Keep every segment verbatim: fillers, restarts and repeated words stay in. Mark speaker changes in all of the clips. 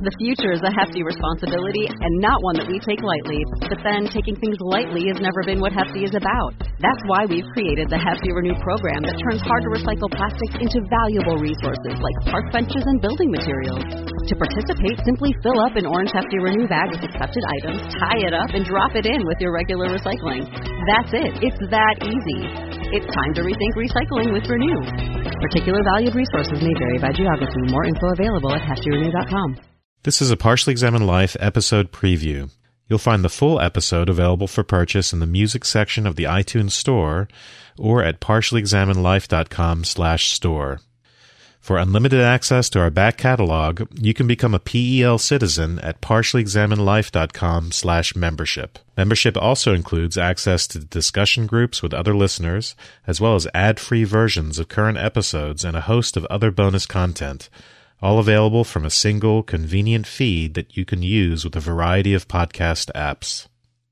Speaker 1: The future is a hefty responsibility and not one that we take lightly. But then taking things lightly has never been what Hefty is about. That's why we've created the Hefty Renew program that turns hard-to-recycle plastics into valuable resources like park benches and building materials. To participate, simply fill up an orange Hefty Renew bag with accepted items, tie it up, and drop it in with your regular recycling. That's it. It's that easy. It's time to rethink recycling with Renew. Particular valued resources may vary by geography. More info available at hefty renew dot com.
Speaker 2: This is a Partially Examined Life episode preview. You'll find the full episode available for purchase in the music section of the iTunes Store or at partially examined life dot com slash store. For unlimited access to our back catalog, you can become a P E L citizen at partially examined life dot com slash membership. Membership also includes access to discussion groups with other listeners, as well as ad-free versions of current episodes and a host of other bonus content, all available from a single, convenient feed that you can use with a variety of podcast apps.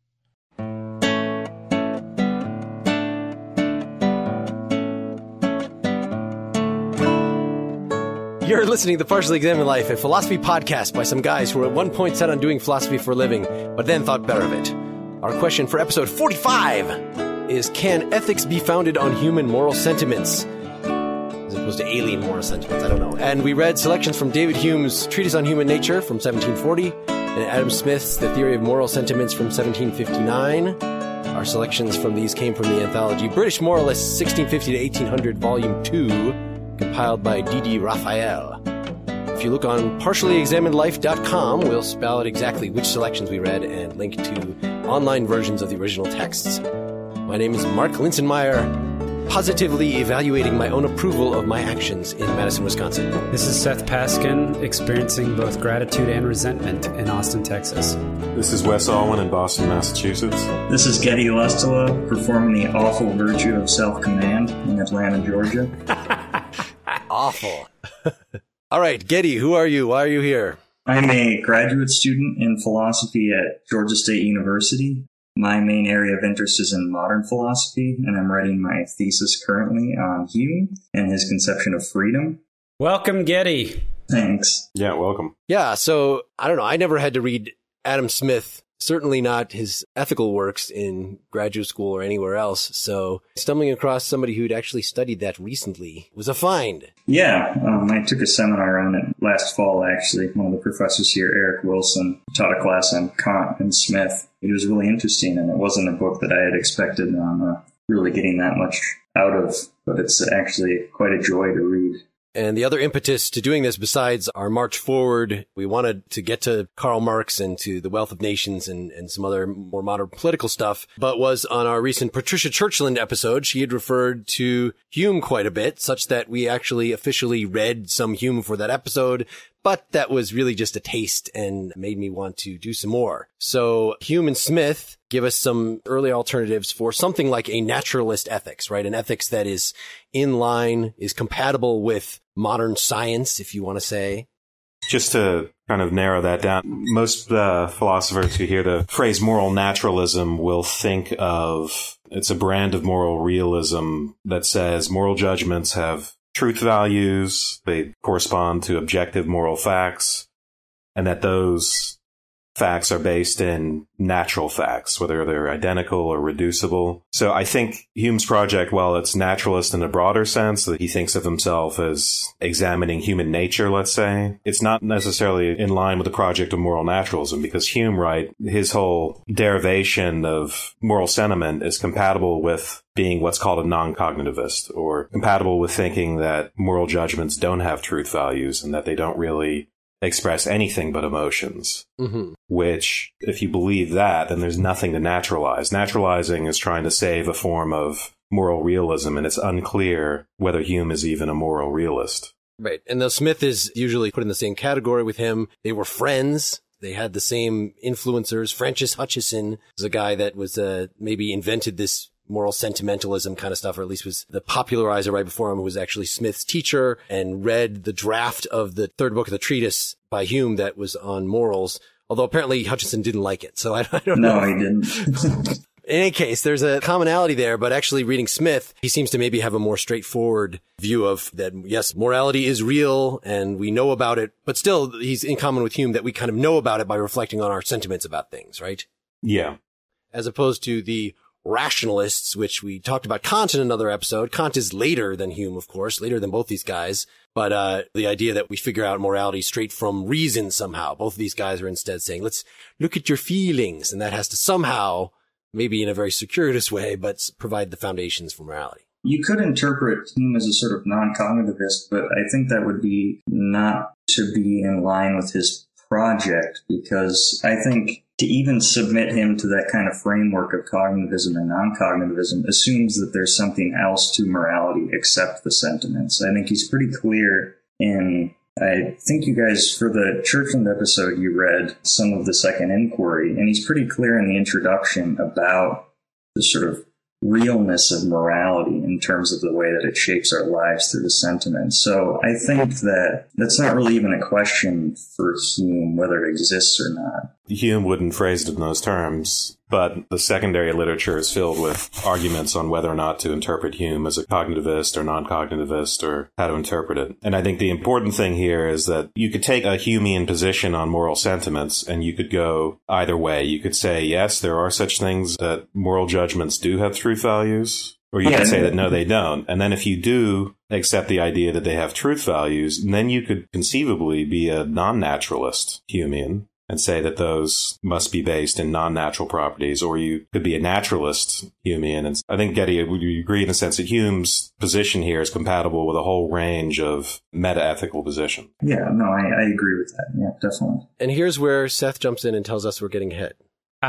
Speaker 3: You're listening to Partially Examined Life, a philosophy podcast by some guys who were at one point set on doing philosophy for a living, but then thought better of it. Our question for episode forty-five is, can ethics be founded on human moral sentiments? As opposed to alien moral sentiments, I don't know. And we read selections from David Hume's Treatise on Human Nature from seventeen forty, and Adam Smith's The Theory of Moral Sentiments from seventeen fifty-nine. Our selections from these came from the anthology British Moralists, sixteen fifty to eighteen hundred, Volume two, compiled by D D Raphael. If you look on partially examined life dot com, we'll spell out exactly which selections we read and link to online versions of the original texts. My name is Mark Linsenmeyer, positively evaluating my own approval of my actions in Madison, Wisconsin.
Speaker 4: This is Seth Paskin, experiencing both gratitude and resentment in Austin, Texas.
Speaker 2: This is Wes Alwyn in Boston, Massachusetts.
Speaker 5: This is Getty Lustula, performing the awful virtue of self-command in Atlanta, Georgia.
Speaker 3: Awful. All right, Getty, who are you? Why are you here?
Speaker 5: I'm a graduate student in philosophy at Georgia State University. My main area of interest is in modern philosophy, and I'm writing my thesis currently on Hume and his conception of freedom.
Speaker 4: Welcome, Getty.
Speaker 5: Thanks.
Speaker 2: Yeah, welcome.
Speaker 3: Yeah, so, I don't know, I never had to read Adam Smith, certainly not his ethical works in graduate school or anywhere else, so stumbling across somebody who'd actually studied that recently was a find.
Speaker 5: Yeah, um, I took a seminar on it last fall, actually. One of the professors here, Eric Wilson, taught a class on Kant and Smith. It was really interesting, and it wasn't a book that I had expected on uh, really getting that much out of, but it's actually quite a joy to read.
Speaker 3: And the other impetus to doing this, besides our march forward, we wanted to get to Karl Marx and to The Wealth of Nations and, and some other more modern political stuff, but was on our recent Patricia Churchland episode. She had referred to Hume quite a bit, such that we actually officially read some Hume for that episode, but that was really just a taste and made me want to do some more. So Hume and Smith give us some early alternatives for something like a naturalist ethics, right? An ethics that is in line, is compatible with modern science, if you want to say.
Speaker 2: Just to kind of narrow that down, most uh, philosophers who hear the phrase moral naturalism will think of, it's a brand of moral realism that says moral judgments have truth values, they correspond to objective moral facts, and that those facts are based in natural facts, whether they're identical or reducible. So I think Hume's project, while it's naturalist in a broader sense, that he thinks of himself as examining human nature, let's say, it's not necessarily in line with the project of moral naturalism, because Hume, right, his whole derivation of moral sentiment is compatible with being what's called a non-cognitivist, or compatible with thinking that moral judgments don't have truth values and that they don't really express anything but emotions, mm-hmm. which, if you believe that, then there's nothing to naturalize. Naturalizing is trying to save a form of moral realism, and it's unclear whether Hume is even a moral realist.
Speaker 3: Right. And though Smith is usually put in the same category with him, they were friends. They had the same influencers. Francis Hutcheson was a guy that was uh, maybe invented this moral sentimentalism kind of stuff, or at least was the popularizer right before him, who was actually Smith's teacher and read the draft of the third book of the treatise by Hume that was on morals, although apparently Hutcheson didn't like it. So I, I don't
Speaker 5: no,
Speaker 3: know.
Speaker 5: No, he didn't.
Speaker 3: In any case, there's a commonality there, but actually reading Smith, he seems to maybe have a more straightforward view of that, yes, morality is real and we know about it, but still he's in common with Hume that we kind of know about it by reflecting on our sentiments about things, right?
Speaker 2: Yeah.
Speaker 3: As opposed to the rationalists, which we talked about Kant in another episode. Kant is later than Hume, of course, later than both these guys. But uh the idea that we figure out morality straight from reason somehow. Both of these guys are instead saying, let's look at your feelings. And that has to somehow, maybe in a very circuitous way, but provide the foundations for morality.
Speaker 5: You could interpret Hume as a sort of non-cognitivist, but I think that would be not to be in line with his project, because I think to even submit him to that kind of framework of cognitivism and non-cognitivism assumes that there's something else to morality except the sentiments. I think he's pretty clear in, I think you guys, for the Churchland episode, you read some of the Second Inquiry, and he's pretty clear in the introduction about the sort of realness of morality in terms of the way that it shapes our lives through the sentiments. So I think that that's not really even a question for Hume, whether it exists or not.
Speaker 2: Hume wouldn't phrase it in those terms, but the secondary literature is filled with arguments on whether or not to interpret Hume as a cognitivist or non-cognitivist or how to interpret it. And I think the important thing here is that you could take a Humean position on moral sentiments and you could go either way. You could say, yes, there are such things that moral judgments do have truth values, or you
Speaker 5: Yeah.
Speaker 2: could say that no, they don't. And then if you do accept the idea that they have truth values, then you could conceivably be a non-naturalist Humean and say that those must be based in non-natural properties, or you could be a naturalist Humean. And I think, Getty, would you agree in the sense that Hume's position here is compatible with a whole range of meta-ethical positions?
Speaker 5: Yeah, no, I, I agree with that. Yeah, definitely.
Speaker 3: And here's where Seth jumps in and tells us we're getting ahead.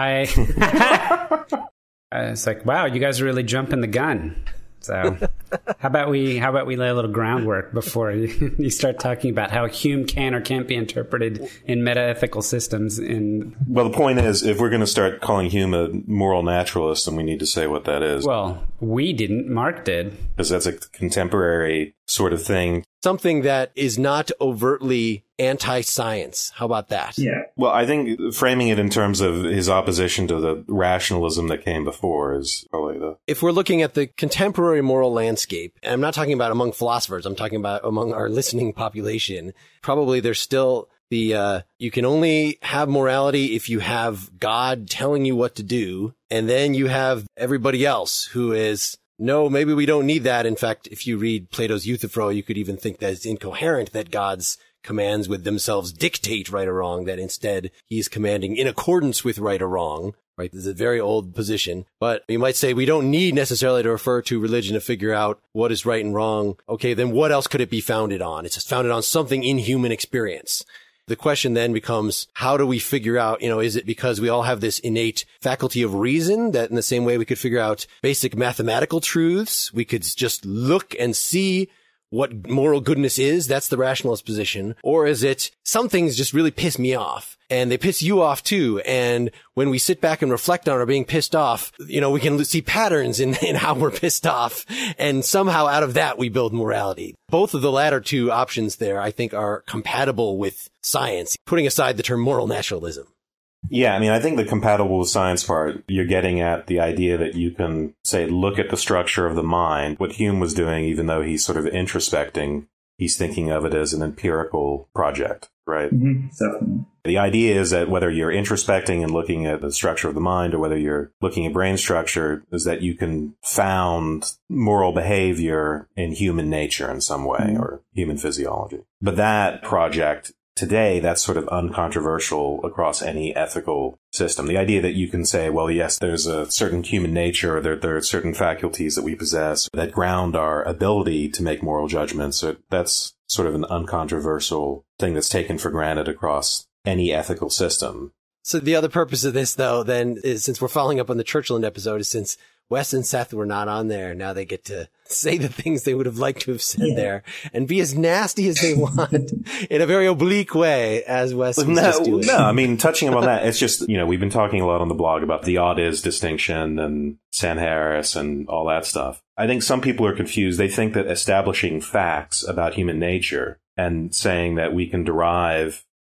Speaker 4: I, it's like, wow, you guys are really jumping the gun. So how about we how about we lay a little groundwork before you, you start talking about how Hume can or can't be interpreted in meta-ethical systems? In
Speaker 2: Well, the point is, if we're going to start calling Hume a moral naturalist, then we need to say what that is.
Speaker 4: Well, we didn't. Mark did.
Speaker 2: Because that's a contemporary sort of thing.
Speaker 3: Something that is not overtly anti-science. How about that?
Speaker 5: Yeah.
Speaker 2: Well, I think framing it in terms of his opposition to the rationalism that came before is probably the...
Speaker 3: If we're looking at the contemporary moral landscape, and I'm not talking about among philosophers, I'm talking about among our listening population, probably there's still the, uh, you can only have morality if you have God telling you what to do, and then you have everybody else who is... No, maybe we don't need that. In fact, if you read Plato's Euthyphro, you could even think that it's incoherent that God's commands would themselves dictate right or wrong, that instead he's commanding in accordance with right or wrong. Right? This is a very old position. But you might say we don't need necessarily to refer to religion to figure out what is right and wrong. Okay, then what else could it be founded on? It's just founded on something in human experience. The question then becomes, how do we figure out, you know, is it because we all have this innate faculty of reason that in the same way we could figure out basic mathematical truths, we could just look and see what moral goodness is? That's the rationalist position. Or is it some things just really piss me off and they piss you off too? And when we sit back and reflect on our being pissed off, you know, we can see patterns in, in how we're pissed off. And somehow out of that, we build morality. Both of the latter two options there, I think, are compatible with science, putting aside the term moral naturalism.
Speaker 2: Yeah, I mean, I think the compatible with science part, you're getting at the idea that you can, say, look at the structure of the mind. What Hume was doing, even though he's sort of introspecting, he's thinking of it as an empirical project, right?
Speaker 5: Mm-hmm, definitely.
Speaker 2: The idea is that whether you're introspecting and looking at the structure of the mind or whether you're looking at brain structure, is that you can found moral behavior in human nature in some way, mm-hmm. or human physiology. But that project... Today, that's sort of uncontroversial across any ethical system. The idea that you can say, well, yes, there's a certain human nature, or there, there are certain faculties that we possess that ground our ability to make moral judgments. That's sort of an uncontroversial thing that's taken for granted across any ethical system.
Speaker 3: So the other purpose of this, though, then, is since we're following up on the Churchland episode, is since Wes and Seth were not on there, now they get to say the things they would have liked to have said yeah. there and be as nasty as they want in a very oblique way, as Wes was
Speaker 2: no,
Speaker 3: just doing.
Speaker 2: No, I mean, touching on that, it's just, you know, we've been talking a lot on the blog about the odd-is distinction and Sanharis and all that stuff. I think some people are confused. They think that establishing facts about human nature and saying that we can derive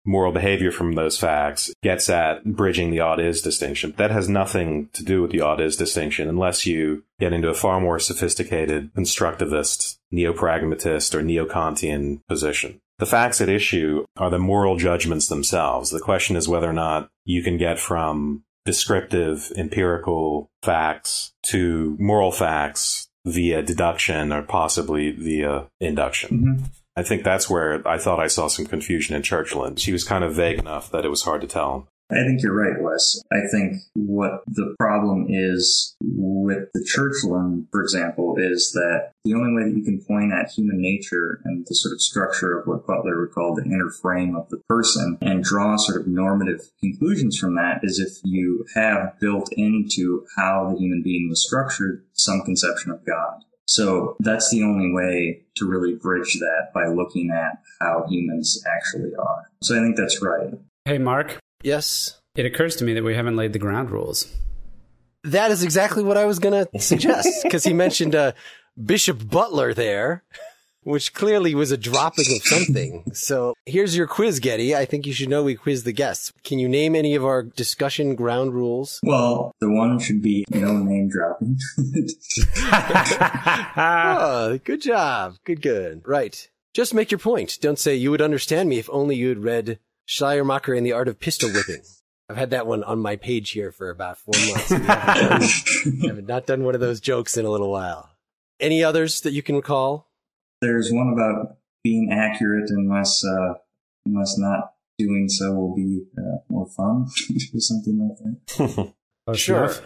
Speaker 2: moral behavior from those facts gets at bridging the ought-is distinction. That has nothing to do with the ought-is distinction unless you get into a far more sophisticated constructivist, neo-pragmatist, or neo-Kantian position. The facts at issue are the moral judgments themselves. The question is whether or not you can get from descriptive, empirical facts to moral facts via deduction or possibly via induction. Mm-hmm. I think that's where I thought I saw some confusion in Churchland. She was kind of vague enough that it was hard to tell.
Speaker 5: I think you're right, Wes. I think what the problem is with the Churchland, for example, is that the only way that you can point at human nature and the sort of structure of what Butler would call the inner frame of the person and draw sort of normative conclusions from that is if you have built into how the human being was structured some conception of God. So that's the only way to really bridge that, by looking at how humans actually are. So I think that's right.
Speaker 4: Hey, Mark.
Speaker 3: Yes?
Speaker 4: It occurs to me that we haven't laid the ground rules.
Speaker 3: That is exactly what I was going to suggest, because he mentioned uh, Bishop Butler there, which clearly was a dropping of something. So here's your quiz, Getty. I think you should know we quiz the guests. Can you name any of our discussion ground rules?
Speaker 5: Well, the one should be no name dropping.
Speaker 3: Oh, good job. Good, good. Right. Just make your point. Don't say you would understand me if only you had read Schleiermacher and the Art of Pistol Whipping. I've had that one on my page here for about four months. We haven't done, I have not done one of those jokes in a little while. Any others that you can recall?
Speaker 5: There's one about being accurate unless uh, unless not doing so will be uh, more fun or something like that.
Speaker 4: Oh,
Speaker 3: sure. Enough.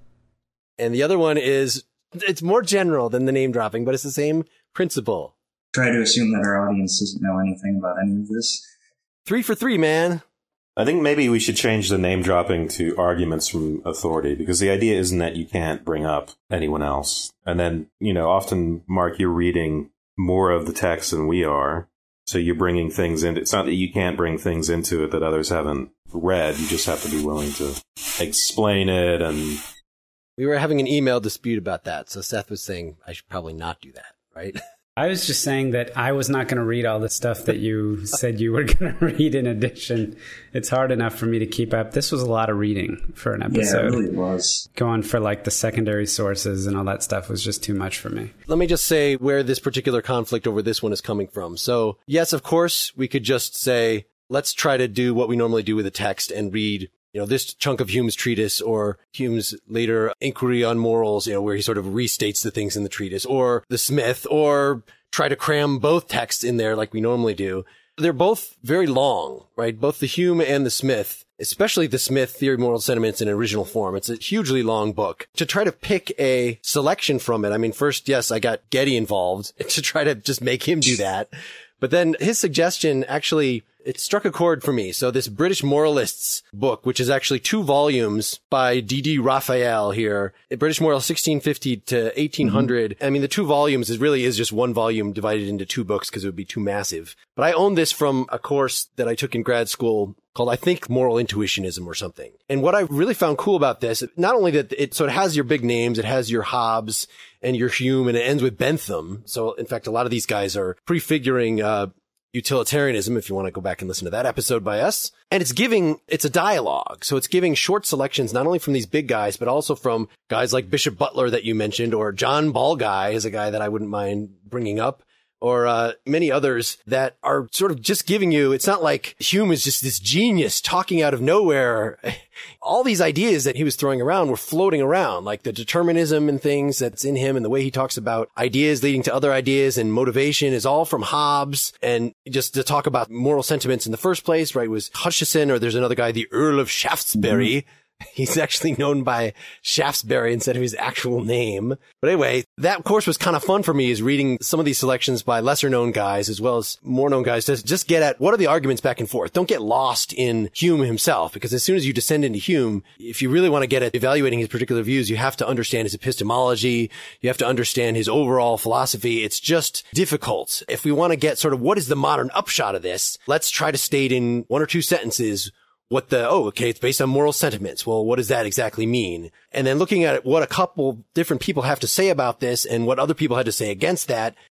Speaker 3: And the other one is, it's more general than the name dropping, but it's the same principle.
Speaker 5: Try to assume that our audience doesn't know anything about any of this.
Speaker 3: Three for three, man.
Speaker 2: I think maybe we should change the name dropping to arguments from authority, because the idea isn't that you can't bring up anyone else. And then, you know, often, Mark, you're reading more of the text than we are. So you're bringing things in. It's not that you can't bring things into it that others haven't read. You just have to be willing to explain it. And
Speaker 3: we were having an email dispute about that. So Seth was saying I should probably not do that, right?
Speaker 4: I was just saying that I was not going to read all the stuff that you said you were going to read in addition. It's hard enough for me to keep up. This was a lot of reading for an episode.
Speaker 5: Yeah, it really was.
Speaker 4: Going for like the secondary sources and all that stuff was just too much for me.
Speaker 3: Let me just say where this particular conflict over this one is coming from. So, yes, of course, we could just say, let's try to do what we normally do with a text and read, you know, this chunk of Hume's treatise or Hume's later Inquiry on Morals, you know, where he sort of restates the things in the treatise, or the Smith, or try to cram both texts in there like we normally do. They're both very long, right? Both the Hume and the Smith, especially the Smith Theory of Moral Sentiments in original form. It's a hugely long book. To try to pick a selection from it, I mean, first, yes, I got Getty involved to try to just make him do that. But then his suggestion actually, it struck a chord for me. So this British Moralists book, which is actually two volumes by D D Raphael here, British Morals sixteen fifty to eighteen hundred. Mm-hmm. I mean, the two volumes is really is just one volume divided into two books because it would be too massive. But I own this from a course that I took in grad school called, I think, Moral Intuitionism or something. And what I really found cool about this, not only that it, so it has your big names, it has your Hobbes and your Hume, and it ends with Bentham. So in fact, a lot of these guys are prefiguring, uh, utilitarianism, if you want to go back and listen to that episode by us. And it's giving, it's a dialogue. So it's giving short selections, not only from these big guys, but also from guys like Bishop Butler that you mentioned, or John Ballguy is a guy that I wouldn't mind bringing up, or uh, many others that are sort of just giving you, it's not like Hume is just this genius talking out of nowhere. All these ideas that he was throwing around were floating around, like the determinism and things that's in him, and the way he talks about ideas leading to other ideas and motivation is all from Hobbes. And just to talk about moral sentiments in the first place, right, was Hutcheson, or there's another guy, the Earl of Shaftesbury. Mm-hmm. He's actually known by Shaftesbury instead of his actual name. But anyway, that course was kind of fun for me, is reading some of these selections by lesser known guys as well as more known guys to just get at what are the arguments back and forth. Don't get lost in Hume himself, because as soon as you descend into Hume, if you really want to get at evaluating his particular views, you have to understand his epistemology. You have to understand his overall philosophy. It's just difficult. If we want to get sort of what is the modern upshot of this, let's try to state in one or two sentences what the, oh, okay, it's based on moral sentiments. Well, what does that exactly mean? And then looking at what a couple different people have to say about this and what other people had to say against that,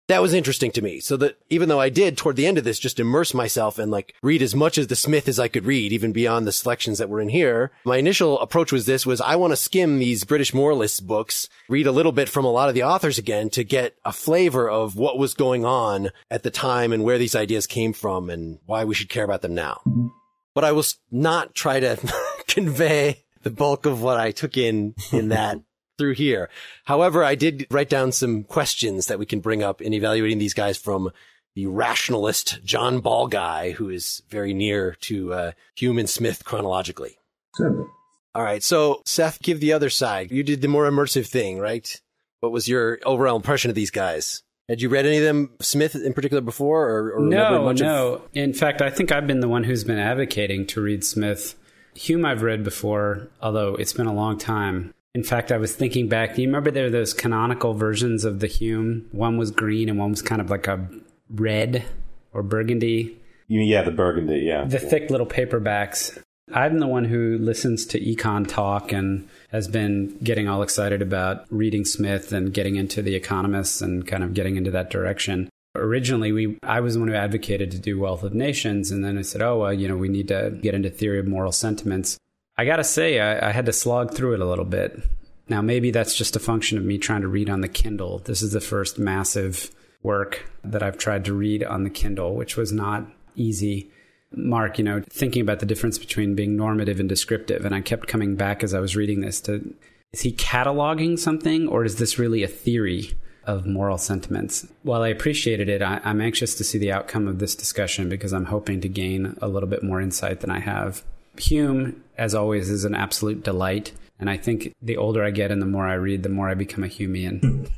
Speaker 3: that was interesting to me. So that even though I did toward the end of this just immerse myself and like read as much as the Smith as I could read, even beyond the selections that were in here, my initial approach was this was I want to skim these British moralists books, read a little bit from a lot of the authors again to get a flavor of what was going on at the time and where these ideas came from and why we should care about them now. But I will not try to convey the bulk of what I took in in that through here. However, I did write down some questions that we can bring up in evaluating these guys from the rationalist John Ball guy, who is very near to uh, Hume and Smith chronologically.
Speaker 5: Good.
Speaker 3: All right. So, Seth, give the other side. You did the more immersive thing, right? What was your overall impression of these guys? Had you read any of them, Smith in particular, before? Or, or
Speaker 4: no,
Speaker 3: much
Speaker 4: no.
Speaker 3: Of...
Speaker 4: In fact, I think I've been the one who's been advocating to read Smith. Hume I've read before, although it's been a long time. In fact, I was thinking back. Do you remember there were those canonical versions of the Hume? One was green and one was kind of like a red or burgundy.
Speaker 2: Yeah, the burgundy, yeah.
Speaker 4: The thick little paperbacks. I'm the one who listens to Econ Talk and has been getting all excited about reading Smith and getting into The Economist and kind of getting into that direction. Originally, we I was the one who advocated to do Wealth of Nations, and then I said, oh, well, you know, we need to get into Theory of Moral Sentiments. I got to say, I, I had to slog through it a little bit. Now, maybe that's just a function of me trying to read on the Kindle. This is the first massive work that I've tried to read on the Kindle, which was not easy. Mark, you know, thinking about the difference between being normative and descriptive, and I kept coming back as I was reading this to, is he cataloging something, or is this really a theory of moral sentiments? While I appreciated it, I, I'm anxious to see the outcome of this discussion because I'm hoping to gain a little bit more insight than I have. Hume, as always, is an absolute delight. And I think the older I get and the more I read, the more I become a Humean.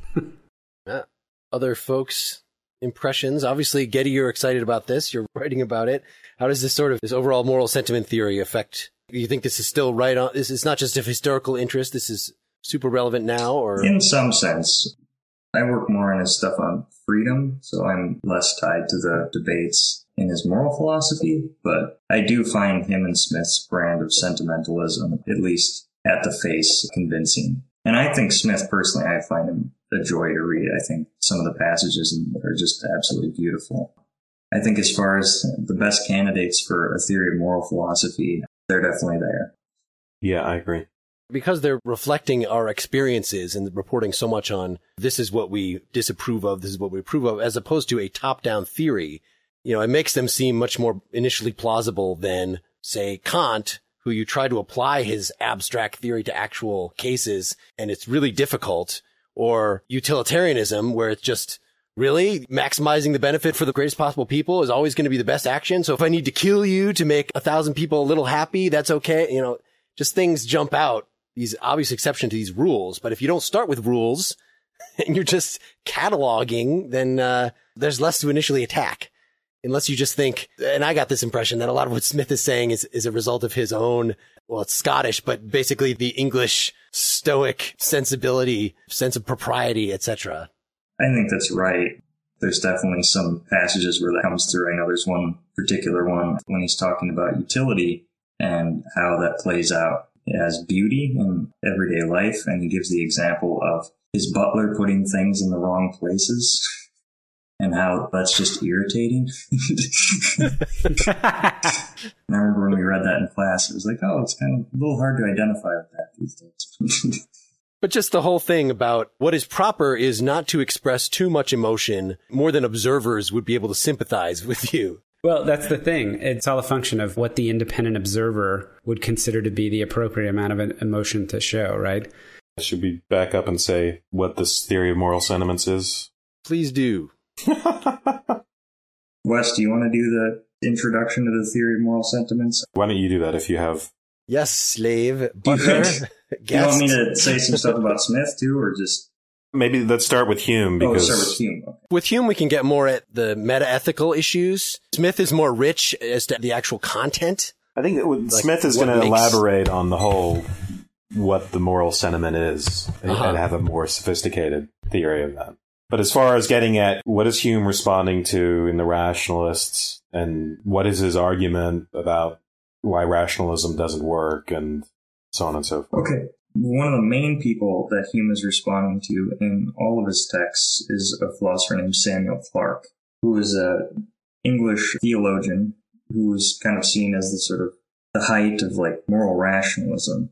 Speaker 3: uh, other folks' impressions? Obviously, Getty, you're excited about this. You're writing about it. How does this sort of, this overall moral sentiment theory affect, do you think this is still right on? This is not just of historical interest. This is super relevant now, or?
Speaker 5: In some sense. I work more on his stuff on freedom, so I'm less tied to the debates in his moral philosophy, but I do find him and Smith's brand of sentimentalism, at least at the face, convincing. And I think Smith, personally, I find him a joy to read. I think some of the passages are just absolutely beautiful. I think as far as the best candidates for a theory of moral philosophy, they're definitely there.
Speaker 2: Yeah, I agree.
Speaker 3: Because they're reflecting our experiences and reporting so much on this is what we disapprove of, this is what we approve of, as opposed to a top-down theory, you know, it makes them seem much more initially plausible than, say, Kant, who you try to apply his abstract theory to actual cases, and it's really difficult, or utilitarianism, where it's just, really, maximizing the benefit for the greatest possible people is always going to be the best action. So if I need to kill you to make a thousand people a little happy, that's okay. You know, just things jump out. These obvious exception to these rules. But if you don't start with rules and you're just cataloging, then uh, there's less to initially attack. Unless you just think, and I got this impression that a lot of what Smith is saying is, is a result of his own, well, it's Scottish, but basically the English stoic sensibility, sense of propriety, et cetera.
Speaker 5: I think that's right. There's definitely some passages where that comes through. I know there's one particular one when he's talking about utility and how that plays out as beauty in everyday life. And he gives the example of his butler putting things in the wrong places and how that's just irritating. And I remember when we read that in class, it was like, oh, it's kind of a little hard to identify with that these days.
Speaker 3: But just the whole thing about what is proper is not to express too much emotion more than observers would be able to sympathize with you.
Speaker 4: Well, that's the thing. It's all a function of what the independent observer would consider to be the appropriate amount of emotion to show, right?
Speaker 2: Should we back up and say what this theory of moral sentiments is?
Speaker 3: Please do.
Speaker 5: Wes, do you want to do the introduction to the theory of moral sentiments?
Speaker 2: Why don't you do that if you have...
Speaker 3: Yes, slave, butler,
Speaker 5: do you want me to say some stuff about Smith, too, or just...
Speaker 2: Maybe let's start with Hume, because...
Speaker 5: Oh, start with Hume. Okay.
Speaker 3: With Hume, we can get more at the meta-ethical issues. Smith is more rich as to the actual content.
Speaker 2: I think that
Speaker 3: like
Speaker 2: Smith is going to makes... elaborate on the whole, what the moral sentiment is, uh-huh. and have a more sophisticated theory of that. But as far as getting at what is Hume responding to in the rationalists, and what is his argument about why rationalism doesn't work, and so on and so forth.
Speaker 5: Okay. one of the main people that Hume is responding to in all of his texts is a philosopher named Samuel Clarke, who is an English theologian who was kind of seen as the sort of the height of like moral rationalism.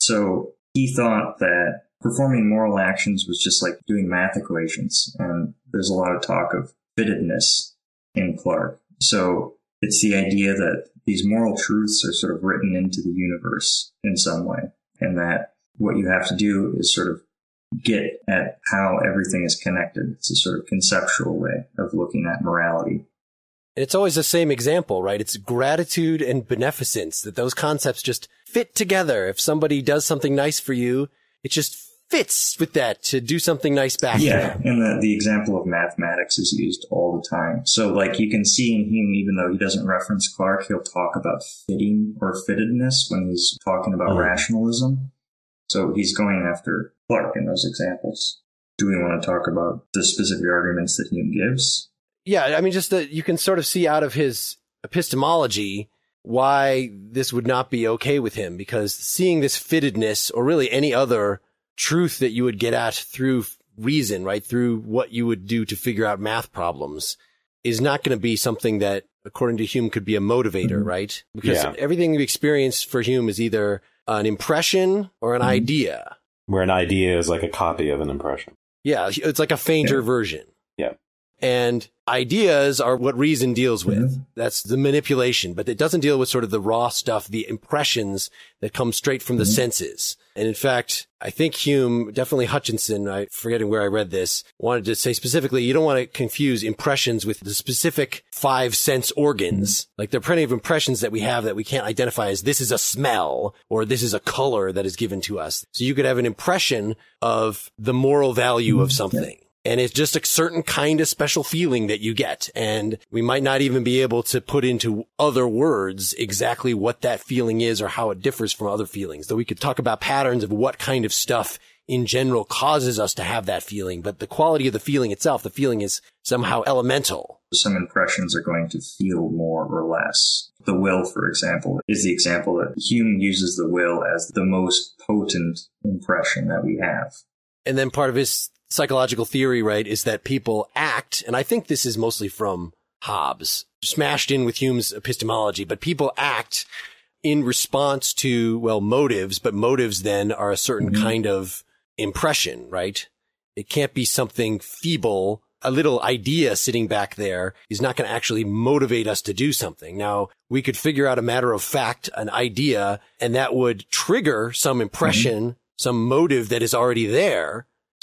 Speaker 5: So he thought that performing moral actions was just like doing math equations. And there's a lot of talk of fittedness in Clarke. So it's the idea that these moral truths are sort of written into the universe in some way, and that what you have to do is sort of get at how everything is connected. It's a sort of conceptual way of looking at morality.
Speaker 3: And it's always the same example, right? It's gratitude and beneficence, that those concepts just fit together. If somebody does something nice for you, it just fits with that to do something nice back.
Speaker 5: Yeah, and the, the example of mathematics is used all the time. So, like, you can see in Hume, even though he doesn't reference Clarke, he'll talk about fitting or fittedness when he's talking about mm. rationalism. So he's going after Clarke in those examples. Do we want to talk about the specific arguments that Hume gives?
Speaker 3: Yeah, I mean, just that you can sort of see out of his epistemology why this would not be okay with him, because seeing this fittedness, or really any other truth that you would get at through reason, right, through what you would do to figure out math problems, is not going to be something that, according to Hume, could be a motivator, mm-hmm. right? Because yeah. everything we experience for Hume is either an impression or an mm-hmm. idea.
Speaker 2: Where an idea is like a copy of an impression.
Speaker 3: Yeah, it's like a fainter
Speaker 2: yeah.
Speaker 3: version.
Speaker 2: Yeah.
Speaker 3: And ideas are what reason deals with.
Speaker 5: Mm-hmm.
Speaker 3: That's the manipulation, but it doesn't deal with sort of the raw stuff, the impressions that come straight from the mm-hmm. senses. And in fact, I think Hume, definitely Hutchinson, I'm forgetting where I read this, wanted to say specifically, you don't want to confuse impressions with the specific five sense organs. Mm-hmm. Like there are plenty of impressions that we have that we can't identify as this is a smell or this is a color that is given to us. So you could have an impression of the moral value mm-hmm. of something. Yeah. And it's just a certain kind of special feeling that you get. And we might not even be able to put into other words exactly what that feeling is or how it differs from other feelings. Though we could talk about patterns of what kind of stuff in general causes us to have that feeling. But the quality of the feeling itself, the feeling is somehow elemental.
Speaker 5: Some impressions are going to feel more or less. The will, for example, is the example that Hume uses the will as the most potent impression that we have.
Speaker 3: And then part of his psychological theory, right, is that people act, and I think this is mostly from Hobbes, smashed in with Hume's epistemology, but people act in response to, well, motives, but motives then are a certain mm-hmm. kind of impression, right? It can't be something feeble. A little idea sitting back there is not going to actually motivate us to do something. Now, we could figure out a matter of fact, an idea, and that would trigger some impression, mm-hmm. some motive that is already there.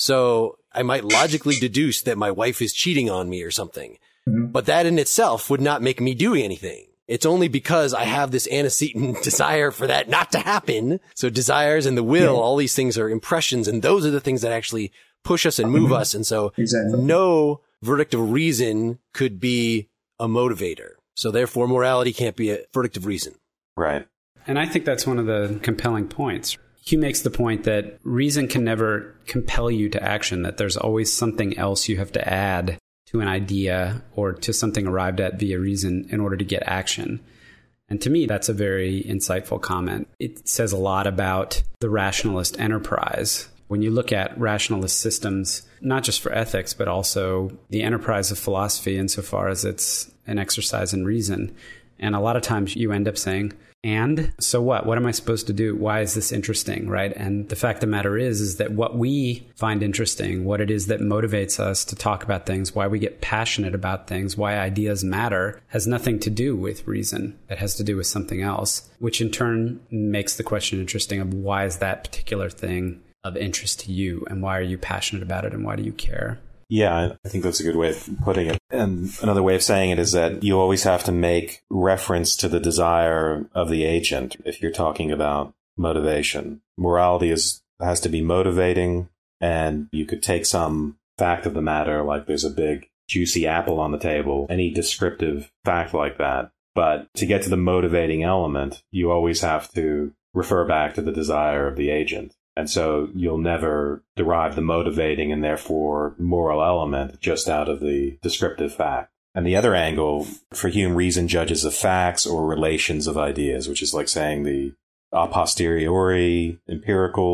Speaker 3: So I might logically deduce that my wife is cheating on me or something. Mm-hmm. But that in itself would not make me do anything. It's only because I have this antecedent desire for that not to happen. So desires and the will, yeah. all these things are impressions, and those are the things that actually push us and move mm-hmm. us. And so exactly. no verdict of reason could be a motivator. So therefore, morality can't be a verdict of reason.
Speaker 2: Right.
Speaker 4: And I think that's one of the compelling points. Hume makes the point that reason can never compel you to action, that there's always something else you have to add to an idea or to something arrived at via reason in order to get action. And to me, that's a very insightful comment. It says a lot about the rationalist enterprise. When you look at rationalist systems, not just for ethics, but also the enterprise of philosophy insofar as it's an exercise in reason. And a lot of times you end up saying, and so what? What am I supposed to do? Why is this interesting, right? And the fact of the matter is, is that what we find interesting, what it is that motivates us to talk about things, why we get passionate about things, why ideas matter, has nothing to do with reason. It has to do with something else, which in turn makes the question interesting of why is that particular thing of interest to you, and why are you passionate about it, and why do you care?
Speaker 2: Yeah, I think that's a good way of putting it. And another way of saying it is that you always have to make reference to the desire of the agent if you're talking about motivation. Morality is has to be motivating, and you could take some fact of the matter, like there's a big juicy apple on the table, any descriptive fact like that. But to get to the motivating element, you always have to refer back to the desire of the agent. And so you'll never derive the motivating and therefore moral element just out of the descriptive fact. And the other angle, for Hume, reason judges of facts or relations of ideas, which is like saying the a posteriori empirical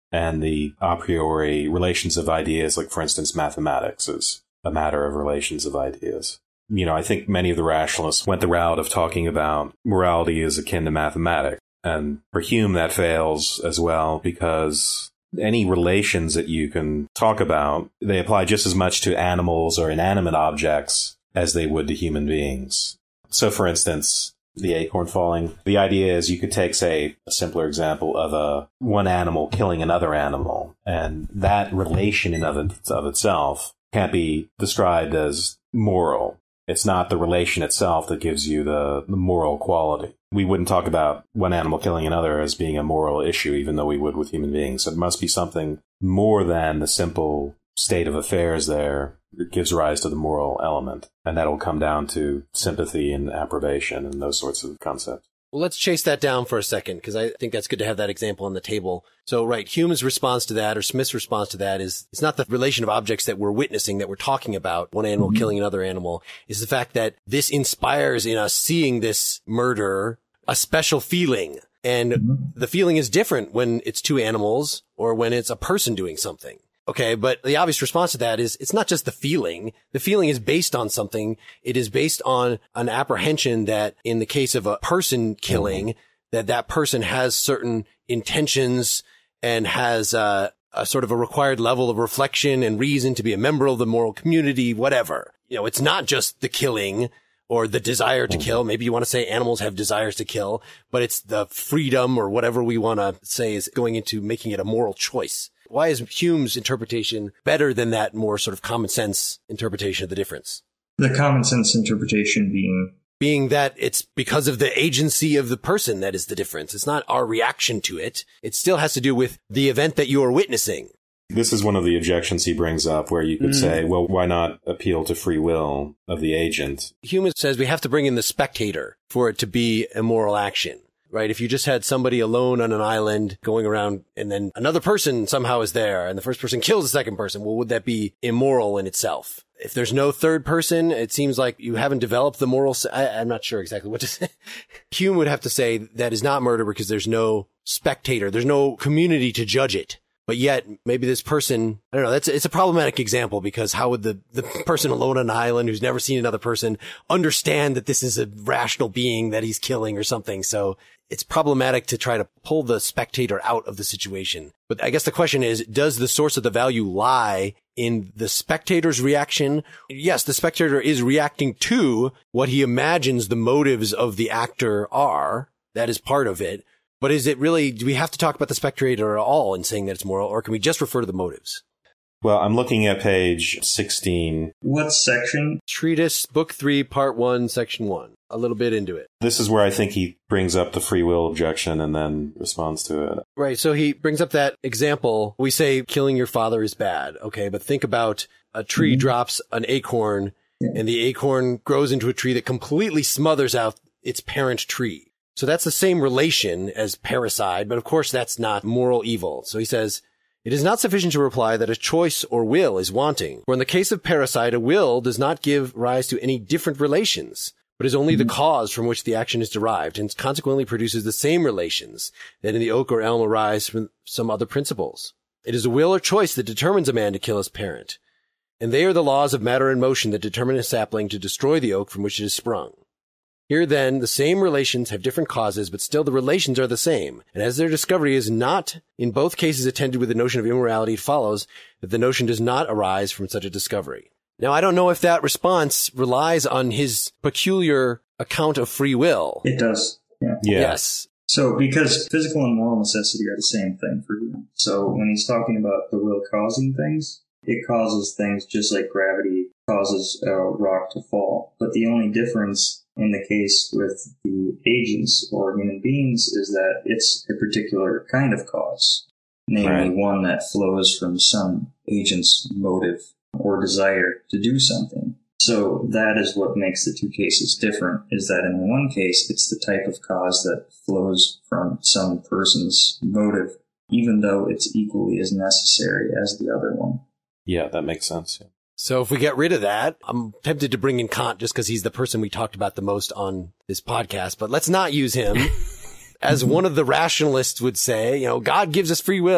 Speaker 2: and the a priori relations of ideas, like, for instance, mathematics is a matter of relations of ideas. You know, I think many of the rationalists went the route of talking about morality as akin to mathematics. And for Hume, that fails as well, because any relations that you can talk about, they apply just as much to animals or inanimate objects as they would to human beings. So, for instance, the acorn falling, the idea is you could take, say, a simpler example of a one animal killing another animal, and that relation in of, it, of itself can't be described as moral. It's not the relation itself that gives you the, the moral quality. We wouldn't talk about one animal killing another as being a moral issue, even though we would with human beings. It must be something more than the simple state of affairs there that gives rise to the moral element. And that'll come down to sympathy and approbation and those sorts of concepts.
Speaker 3: Well, let's chase that down for a second, because I think that's good to have that example on the table. So, right, Hume's response to that, or Smith's response to that, is it's not the relation of objects that we're witnessing, that we're talking about, one animal mm-hmm. killing another animal. It's the fact that this inspires in us seeing this murder a special feeling. And mm-hmm. the feeling is different when it's two animals or when it's a person doing something. Okay, but the obvious response to that is it's not just the feeling. The feeling is based on something. It is based on an apprehension that in the case of a person killing, mm-hmm. that that person has certain intentions and has uh, a sort of a required level of reflection and reason to be a member of the moral community, whatever. You know, it's not just the killing or the desire to mm-hmm. kill. Maybe you want to say animals have desires to kill, but it's the freedom or whatever we want to say is going into making it a moral choice. Why is Hume's interpretation better than that more sort of common sense interpretation of the difference?
Speaker 5: The common sense interpretation being?
Speaker 3: Being that it's because of the agency of the person that is the difference. It's not our reaction to it. It still has to do with the event that you are witnessing.
Speaker 2: This is one of the objections he brings up, where you could mm. say, well, why not appeal to free will of the agent?
Speaker 3: Hume says we have to bring in the spectator for it to be a moral action. Right? If you just had somebody alone on an island going around and then another person somehow is there and the first person kills the second person, well, would that be immoral in itself? If there's no third person, it seems like you haven't developed the moral. I, I'm not sure exactly what to say. Hume would have to say that is not murder because there's no spectator. There's no community to judge it. But yet, maybe this person, I don't know, that's, it's a problematic example, because how would the, the person alone on an island who's never seen another person understand that this is a rational being that he's killing or something? So it's problematic to try to pull the spectator out of the situation. But I guess the question is, does the source of the value lie in the spectator's reaction? Yes, the spectator is reacting to what he imagines the motives of the actor are. That is part of it. But is it really, do we have to talk about the spectator at all in saying that it's moral, or can we just refer to the motives?
Speaker 2: Well, I'm looking at page sixteen.
Speaker 5: What section?
Speaker 3: Treatise, book three, part one, section one. A little bit into it.
Speaker 2: This is where I think he brings up the free will objection and then responds to it.
Speaker 3: Right. So he brings up that example. We say killing your father is bad. Okay. But think about a tree mm-hmm. drops an acorn and the acorn grows into a tree that completely smothers out its parent tree. So that's the same relation as parricide, but of course that's not moral evil. So he says, it is not sufficient to reply that a choice or will is wanting. For in the case of parricide, a will does not give rise to any different relations, but is only the cause from which the action is derived, and consequently produces the same relations that in the oak or elm arise from some other principles. It is a will or choice that determines a man to kill his parent, and they are the laws of matter and motion that determine a sapling to destroy the oak from which it is sprung. Here, then, the same relations have different causes, but still the relations are the same. And as their discovery is not in both cases attended with the notion of immorality, it follows that the notion does not arise from such a discovery. Now, I don't know if that response relies on his peculiar account of free will.
Speaker 5: It does. Yeah.
Speaker 2: Yeah.
Speaker 3: Yes.
Speaker 5: So, because physical and moral necessity are the same thing for him. So, when he's talking about the will causing things, it causes things just like gravity causes a rock to fall. But the only difference in the case with the agents or human beings is that it's a particular kind of cause, namely right. one that flows from some agent's motive or desire to do something. So that is what makes the two cases different, is that in the one case, it's the type of cause that flows from some person's motive, even though it's equally as necessary as the other one.
Speaker 2: Yeah, that makes sense. Yeah.
Speaker 3: So if we get rid of that, I'm tempted to bring in Kant just because he's the person we talked about the most on this podcast, but let's not use him. As one of the rationalists would say, you know, God gives us free will.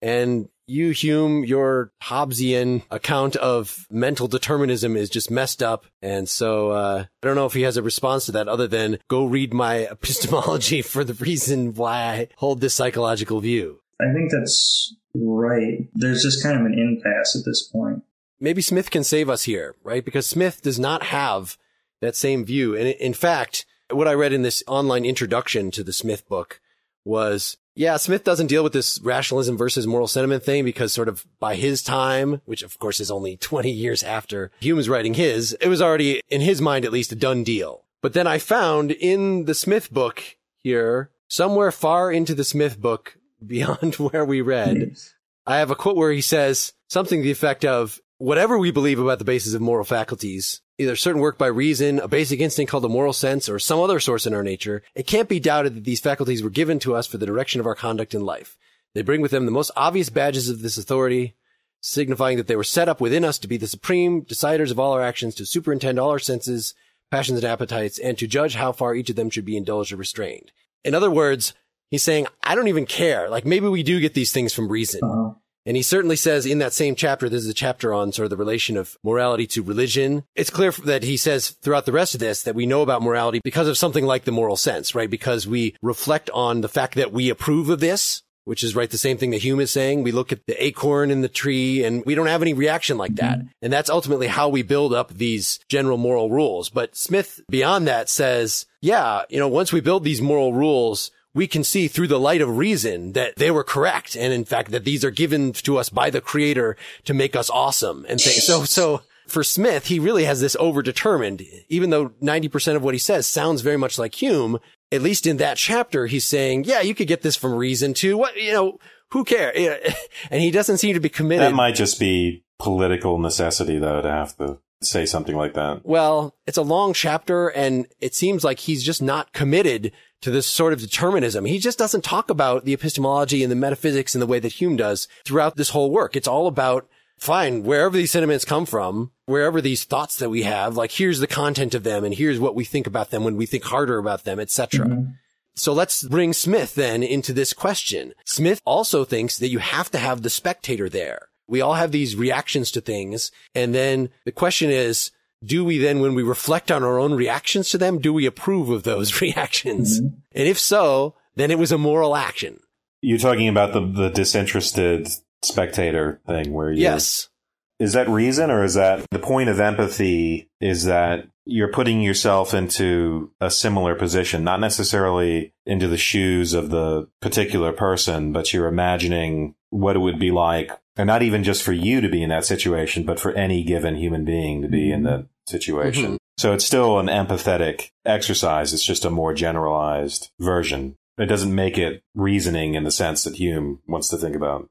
Speaker 3: And you, Hume, your Hobbesian account of mental determinism is just messed up. And so uh, I don't know if he has a response to that other than go read my epistemology for the reason why I hold this psychological view.
Speaker 5: I think that's right. There's just kind of an impasse at this point.
Speaker 3: Maybe Smith can save us here, right? Because Smith does not have that same view. And in fact, what I read in this online introduction to the Smith book was, yeah, Smith doesn't deal with this rationalism versus moral sentiment thing because sort of by his time, which of course is only twenty years after Hume was writing his, it was already, in his mind at least, a done deal. But then I found in the Smith book here, somewhere far into the Smith book, beyond where we read, I have a quote where he says something to the effect of, whatever we believe about the basis of moral faculties, either certain work by reason, a basic instinct called the moral sense, or some other source in our nature, it can't be doubted that these faculties were given to us for the direction of our conduct in life. They bring with them the most obvious badges of this authority, signifying that they were set up within us to be the supreme deciders of all our actions, to superintend all our senses, passions, and appetites, and to judge how far each of them should be indulged or restrained. In other words, he's saying, I don't even care. Like, maybe we do get these things from reason. Uh-huh. And he certainly says in that same chapter, this is a chapter on sort of the relation of morality to religion. It's clear that he says throughout the rest of this that we know about morality because of something like the moral sense, right? Because we reflect on the fact that we approve of this, which is, right, the same thing that Hume is saying. We look at the acorn in the tree and we don't have any reaction like that. Mm-hmm. And that's ultimately how we build up these general moral rules. But Smith, beyond that, says, yeah, you know, once we build these moral rules, we can see through the light of reason that they were correct. And in fact, that these are given to us by the creator to make us awesome and things. So, so for Smith, he really has this overdetermined, even though ninety percent of what he says sounds very much like Hume, at least in that chapter, he's saying, yeah, you could get this from reason too. What, you know, who cares? And he doesn't seem to be committed.
Speaker 2: That might just be political necessity, though, to have to say something like that.
Speaker 3: Well, it's a long chapter, and it seems like he's just not committed to this sort of determinism. He just doesn't talk about the epistemology and the metaphysics in the way that Hume does throughout this whole work. It's all about, fine, wherever these sentiments come from, wherever these thoughts that we have, like, here's the content of them, and here's what we think about them when we think harder about them, et cetera. Mm-hmm. So let's bring Smith then into this question. Smith also thinks that you have to have the spectator there. We all have these reactions to things, and then the question is, do we then, when we reflect on our own reactions to them, do we approve of those reactions? Mm-hmm. And if so, then it was a moral action.
Speaker 2: You're talking about the, the disinterested spectator thing where you...
Speaker 3: Yes.
Speaker 2: Is that reason, or is that the point of empathy is that you're putting yourself into a similar position, not necessarily into the shoes of the particular person, but you're imagining what it would be like, and not even just for you to be in that situation, but for any given human being to be in that situation. Mm-hmm. So it's still an empathetic exercise. It's just a more generalized version. It doesn't make it reasoning in the sense that Hume wants to think about.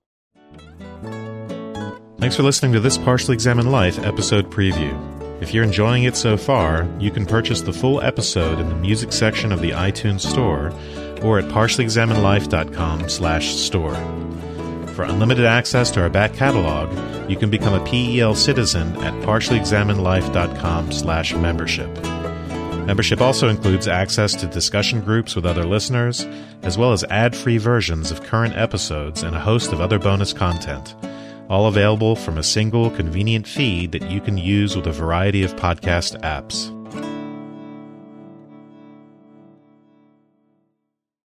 Speaker 6: Thanks for listening to this Partially Examined Life episode preview. If you're enjoying it so far, you can purchase the full episode in the music section of the iTunes Store or at partially examined life dot com slash store. For unlimited access to our back catalog, you can become a P E L citizen at partially examined life dot com slash membership. Membership also includes access to discussion groups with other listeners, as well as ad-free versions of current episodes and a host of other bonus content, all available from a single convenient feed that you can use with a variety of podcast apps.